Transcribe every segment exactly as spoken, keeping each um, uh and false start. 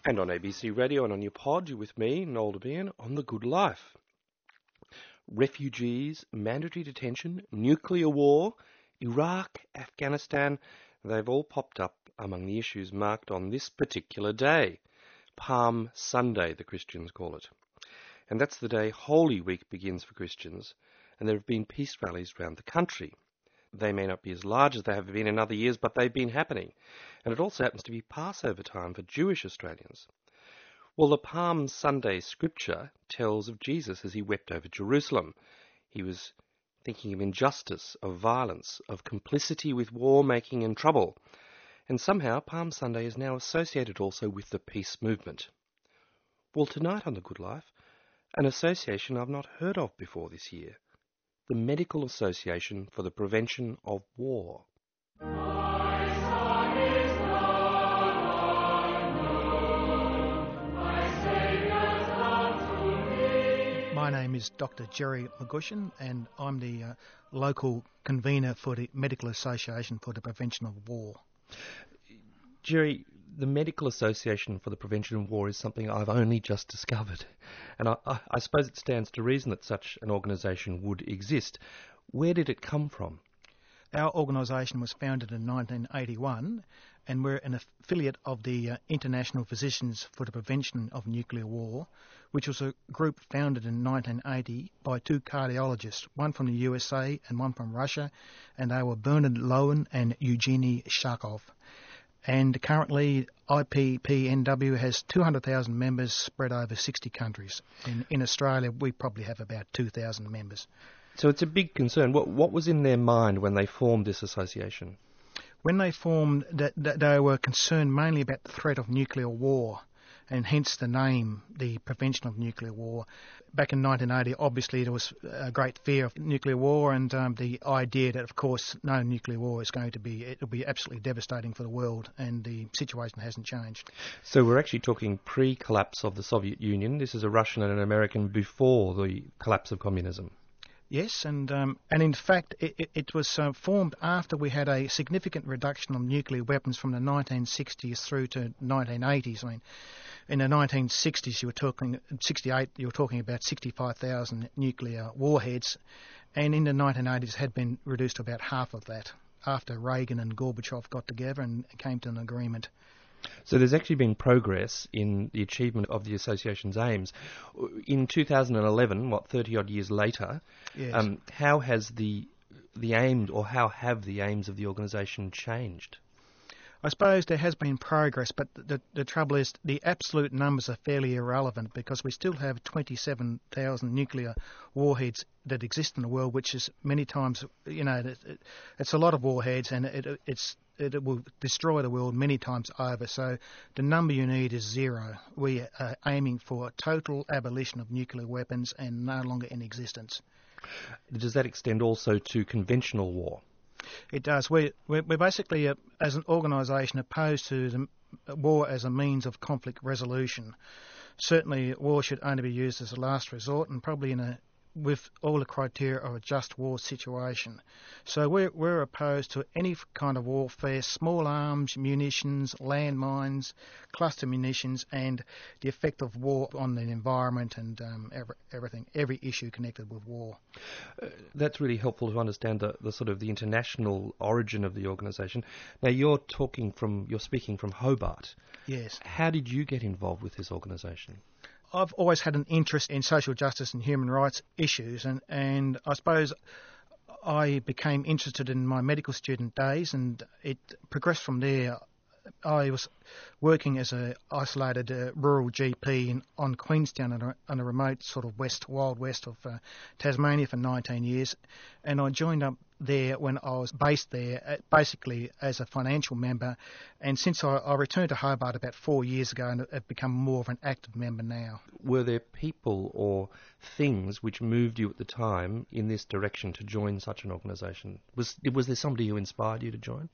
And on A B C Radio and on your pod, you're with me, Noel Debian, on The Good Life. Refugees, mandatory detention, nuclear war, Iraq, Afghanistan, they've all popped up among the issues marked on this particular day. Palm Sunday, the Christians call it. And that's the day Holy Week begins for Christians, and there have been peace rallies around the country. They may not be as large as they have been in other years, but they've been happening. And it also happens to be Passover time for Jewish Australians. Well, the Palm Sunday scripture tells of Jesus as he wept over Jerusalem. He was thinking of injustice, of violence, of complicity with war-making and trouble. And somehow Palm Sunday is now associated also with the peace movement. Well, tonight on The Good Life, an association I've not heard of before this year. The Medical Association for the Prevention of War. My name is Doctor Jerry McGushin, and I'm the uh, local convener for the Medical Association for the Prevention of War. Jerry, the Medical Association for the Prevention of War is something I've only just discovered, and I, I, I suppose it stands to reason that such an organisation would exist. Where did it come from? Our organisation was founded in nineteen eighty-one, and we're an affiliate of the uh, International Physicians for the Prevention of Nuclear War, which was a group founded in nineteen eighty by two cardiologists, one from the U S A and one from Russia, and they were Bernard Lowen and Eugenie Sharkov. And currently, I P P N W has two hundred thousand members spread over sixty countries. In, in Australia, we probably have about two thousand members. So it's a big concern. What, what was in their mind when they formed this association? When they formed, that, that they were concerned mainly about the threat of nuclear war, and hence the name, the Prevention of Nuclear War. Back in nineteen eighty, obviously there was a great fear of nuclear war, and um, the idea that, of course, no nuclear war is going to be, it will be absolutely devastating for the world, and the situation hasn't changed. So we're actually talking pre-collapse of the Soviet Union. This is a Russian and an American before the collapse of communism. Yes, and um, and in fact, it, it, it was uh, formed after we had a significant reduction of nuclear weapons from the nineteen sixties through to nineteen eighties. I mean, in the nineteen sixties, you were talking sixty-eight, you were talking about sixty-five thousand nuclear warheads, and in the nineteen eighties had been reduced to about half of that after Reagan and Gorbachev got together and came to an agreement. So there's actually been progress in the achievement of the association's aims. In two thousand eleven, what, thirty-odd years later, yes. um, how has the the aims, or how have the aims of the organisation changed? I suppose there has been progress, but the, the trouble is the absolute numbers are fairly irrelevant because we still have twenty-seven thousand nuclear warheads that exist in the world, which is many times, you know, it, it, it's a lot of warheads, and it, it's it will destroy the world many times over. So the number you need is zero. We are aiming for total abolition of nuclear weapons and no longer in existence. Does that extend also to conventional war? It does. We, we're, we're basically, uh, as an organisation, opposed to the war as a means of conflict resolution. Certainly, war should only be used as a last resort, and probably in a with all the criteria of a just war situation. So we're, we're opposed to any kind of warfare, small arms, munitions, landmines, cluster munitions, and the effect of war on the environment and um, every, everything, every issue connected with war. Uh, that's really helpful to understand the, the sort of the international origin of the organisation. Now you're talking from, you're speaking from Hobart. Yes. How did you get involved with this organisation? I've always had an interest in social justice and human rights issues, and, and I suppose I became interested in my medical student days, and it progressed from there. I was working as a isolated uh, rural G P in, on Queenstown on a, on a remote sort of west, wild west of uh, Tasmania for nineteen years, and I joined up there when I was based there, uh, basically as a financial member, and since I, I returned to Hobart about four years ago and have become more of an active member now. Were there people or things which moved you at the time in this direction to join such an organisation? Was, was there somebody who inspired you to join?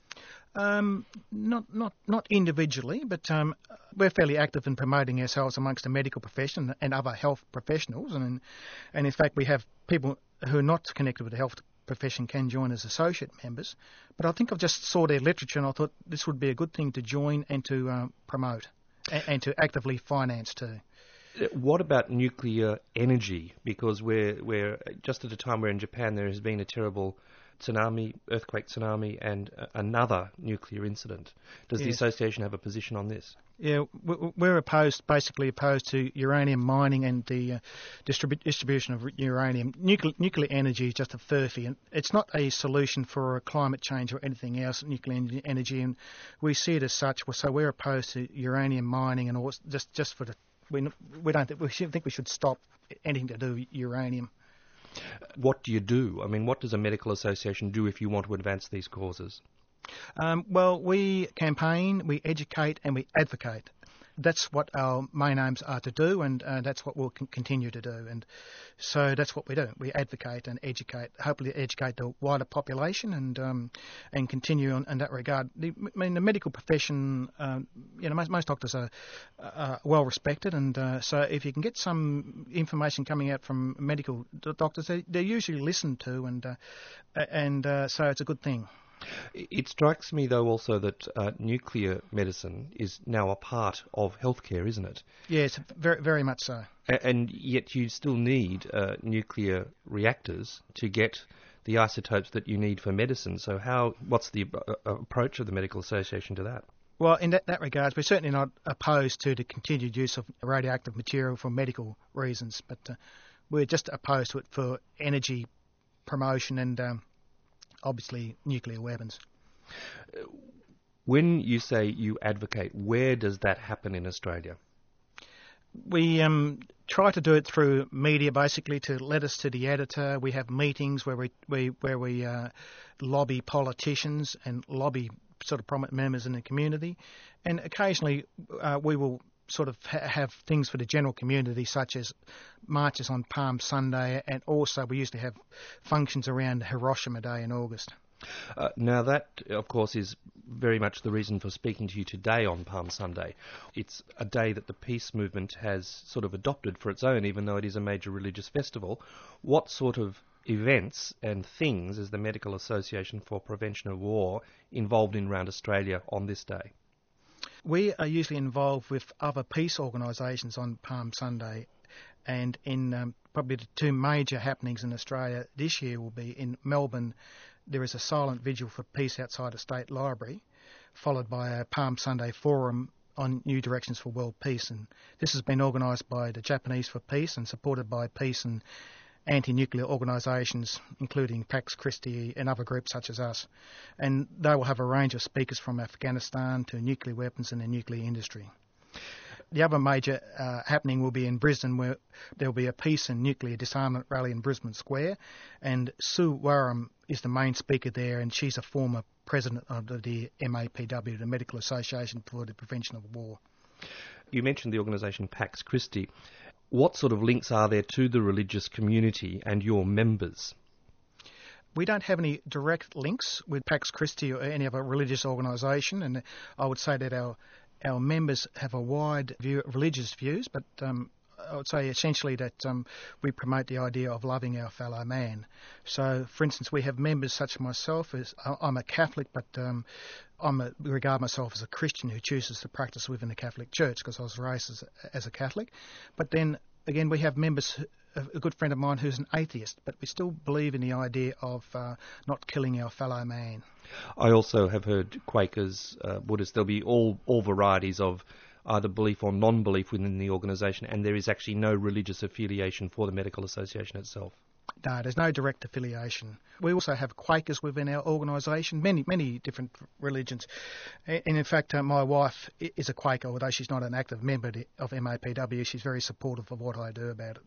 Um, not not not individually, but um, we're fairly active in promoting ourselves amongst the medical profession and other health professionals, and and in fact we have people who are not connected with the health profession can join as associate members. But I think I've just saw their literature and I thought this would be a good thing to join and to uh, promote. and, and to actively finance too. What about nuclear energy? Because we're we're just at a time where in Japan there has been a terrible tsunami, earthquake tsunami, and uh, another nuclear incident. Does yes. the association have a position on this? Yeah, we're opposed, basically opposed to uranium mining and the uh, distribu- distribution of uranium. Nuclear, nuclear energy is just a furphy, and it's not a solution for climate change or anything else. Nuclear energy, and we see it as such. So we're opposed to uranium mining and all, just just for the we we don't think, we should think we should stop anything to do with uranium. What do you do? I mean, what does a medical association do if you want to advance these causes? Um, well, we campaign, we educate and we advocate. That's what our main aims are to do, and uh, that's what we'll con- continue to do. And so that's what we do. We advocate and educate, hopefully educate the wider population and um, and continue on, in that regard. The, I mean, the medical profession, um, you know, most, most doctors are, are well respected, and uh, so if you can get some information coming out from medical doctors, they, they're usually listened to, and uh, and uh, so it's a good thing. It strikes me, though, also that uh, nuclear medicine is now a part of healthcare, isn't it? Yes, very, very much so. A- and yet you still need uh, nuclear reactors to get the isotopes that you need for medicine. So how? What's the uh, approach of the Medical Association to that? Well, in that, that regard, we're certainly not opposed to the continued use of radioactive material for medical reasons, but uh, we're just opposed to it for energy promotion and um, obviously nuclear weapons. When you say you advocate, where does that happen in Australia? We um, try to do it through media, basically, to letters to the editor. We have meetings where we, we where we uh, lobby politicians and lobby sort of prominent members in the community, and occasionally uh, we will sort of ha- have things for the general community, such as marches on Palm Sunday, and also we used to have functions around Hiroshima Day in August. Uh, now that, of course, is very much the reason for speaking to you today on Palm Sunday. It's a day that the peace movement has sort of adopted for its own, even though it is a major religious festival. What sort of events and things is the Medical Association for Prevention of War involved in around Australia on this day? We are usually involved with other peace organisations on Palm Sunday, and in um, probably the two major happenings in Australia this year will be in Melbourne. There is a silent vigil for peace outside the State Library, followed by a Palm Sunday forum on new directions for world peace, and this has been organised by the Japanese for Peace and supported by peace and anti-nuclear organisations, including Pax Christi and other groups such as us. And they will have a range of speakers from Afghanistan to nuclear weapons and the nuclear industry. The other major uh, happening will be in Brisbane, where there will be a peace and nuclear disarmament rally in Brisbane Square, and Sue Wareham is the main speaker there, and she's a former president of the M A P W, the Medical Association for the Prevention of War. You mentioned the organisation Pax Christi. What sort of links are there to the religious community and your members? We don't have any direct links with Pax Christi or any other religious organisation, and I would say that our our members have a wide view, religious views, but um, I would say essentially that um, we promote the idea of loving our fellow man. So, for instance, we have members such as myself. As I'm a Catholic, but um, I'm a, regard myself as a Christian who chooses to practice within the Catholic Church because I was raised as, as a Catholic. But then, again, we have members, a good friend of mine who's an atheist, but we still believe in the idea of uh, not killing our fellow man. I also have heard Quakers, uh, Buddhists, there'll be all, all varieties of either belief or non-belief within the organisation, and there is actually no religious affiliation for the Medical Association itself. No, there's no direct affiliation. We also have Quakers within our organisation, many, many different religions. And in fact, uh, my wife is a Quaker, although she's not an active member of M A P W. She's very supportive of what I do about it.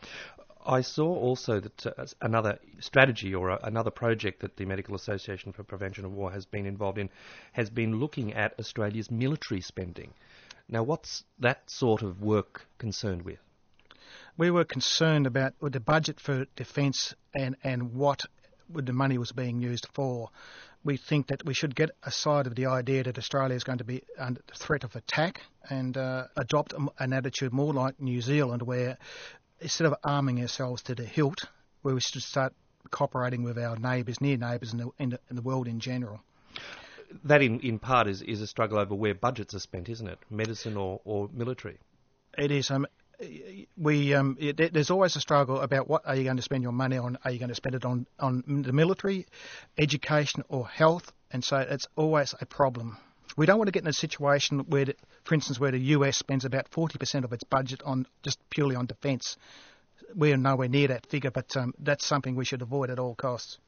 I saw also that uh, another strategy or a, another project that the Medical Association for Prevention of War has been involved in has been looking at Australia's military spending. Now, what's that sort of work concerned with? We were concerned about the budget for defence and, and what the money was being used for. We think that we should get aside of the idea that Australia is going to be under threat of attack and uh, adopt an attitude more like New Zealand, where instead of arming ourselves to the hilt, where we should start cooperating with our neighbours, near neighbours in the, in, the, in the world in general. that in, in part is, is a struggle over where budgets are spent, isn't it? Medicine or, or military? It is. Um, we um, it, there's always a struggle about what are you going to spend your money on. Are you going to spend it on, on the military, education or health? And so it's always a problem. We don't want to get in a situation where, the, for instance, where the U S spends about forty percent of its budget on just purely on defence. We're nowhere near that figure, but um, that's something we should avoid at all costs.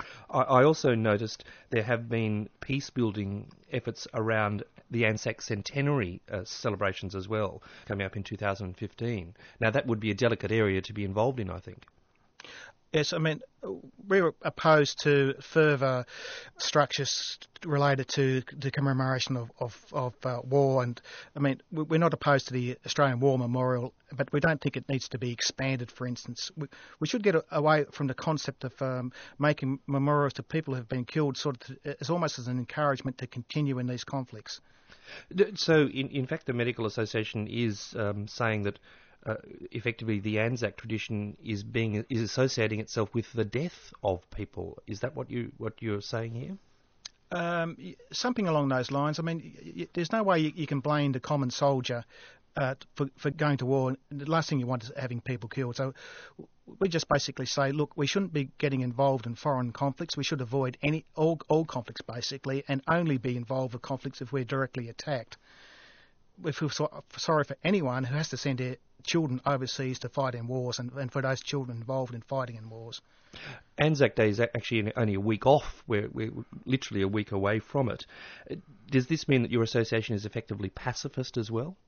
I also noticed there have been peace-building efforts around the Anzac centenary uh, celebrations as well, coming up in two thousand fifteen. Now, that would be a delicate area to be involved in, I think. Yes, I mean, we're opposed to further structures related to the commemoration of, of, of uh, war, and I mean, we're not opposed to the Australian War Memorial, but we don't think it needs to be expanded, for instance. We, we should get away from the concept of um, making memorials to people who have been killed sort of as almost as an encouragement to continue in these conflicts. So, in, in fact, the Medical Association is um, saying that Uh, effectively the Anzac tradition is being is associating itself with the death of people. Is that what you what you're saying here? Um, something along those lines. I mean, y- y- there's no way you, you can blame the common soldier uh, for for going to war. The last thing you want is having people killed. So we just basically say, look, we shouldn't be getting involved in foreign conflicts. We should avoid any all all conflicts basically, and only be involved with conflicts if we're directly attacked. We feel so, sorry for anyone who has to send their children overseas to fight in wars, and, and for those children involved in fighting in wars. Anzac Day is actually only a week off. We're, we're literally a week away from it. Does this mean that your association is effectively pacifist as well?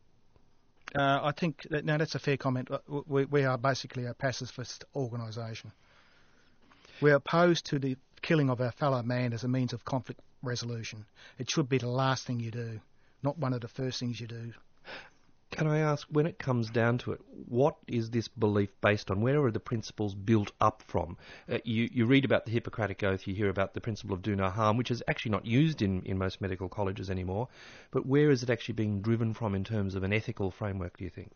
Uh, I think that, no, that's a fair comment. We, we are basically a pacifist organisation. We're opposed to the killing of our fellow man as a means of conflict resolution. It should be the last thing you do, not one of the first things you do. Can I ask, when it comes down to it, what is this belief based on? Where are the principles built up from? Uh, you, you read about the Hippocratic Oath, you hear about the principle of do no harm, which is actually not used in, in most medical colleges anymore, but where is it actually being driven from in terms of an ethical framework, do you think?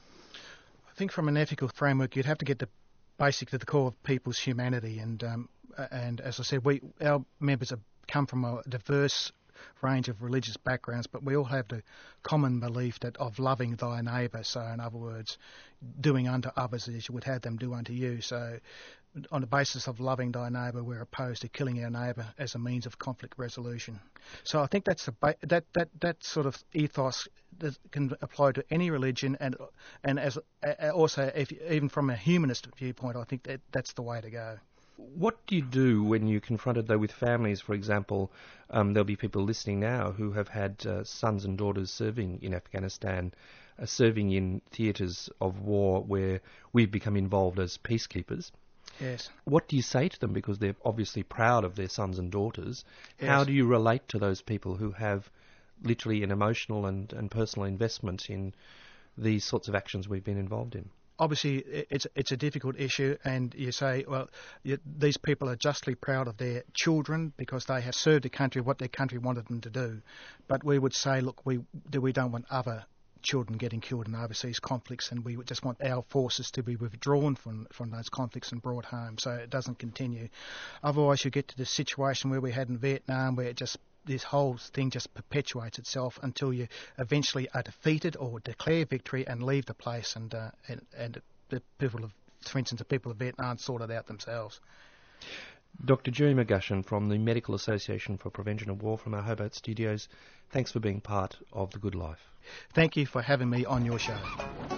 I think from an ethical framework, you'd have to get the basic to the core of people's humanity, and um, and as I said, we our members have come from a diverse range of religious backgrounds, but we all have the common belief that of loving thy neighbour. So, in other words, doing unto others as you would have them do unto you. So, on the basis of loving thy neighbour, we're opposed to killing our neighbour as a means of conflict resolution. So, I think that's the ba- that that that sort of ethos that can apply to any religion, and and as uh, also if, even from a humanist viewpoint, I think that that's the way to go. What do you do when you're confronted, though, with families, for example? Um, there'll be people listening now who have had uh, sons and daughters serving in Afghanistan, uh, serving in theatres of war where we've become involved as peacekeepers. Yes. What do you say to them? Because they're obviously proud of their sons and daughters. Yes. How do you relate to those people who have literally an emotional and, and personal investment in these sorts of actions we've been involved in? Obviously, it's it's a difficult issue, and you say, well, you, these people are justly proud of their children because they have served the country what their country wanted them to do. But we would say, look, we we don't want other children getting killed in overseas conflicts, and we just want our forces to be withdrawn from, from those conflicts and brought home so it doesn't continue. Otherwise, you get to the situation where we had in Vietnam, where it just this whole thing just perpetuates itself until you eventually are defeated or declare victory and leave the place, and uh, and, and the people of, for instance, the people of Vietnam sort it out themselves. Doctor Jerry McGushan from the Medical Association for Prevention of War from our Hobart studios, thanks for being part of The Good Life. Thank you for having me on your show.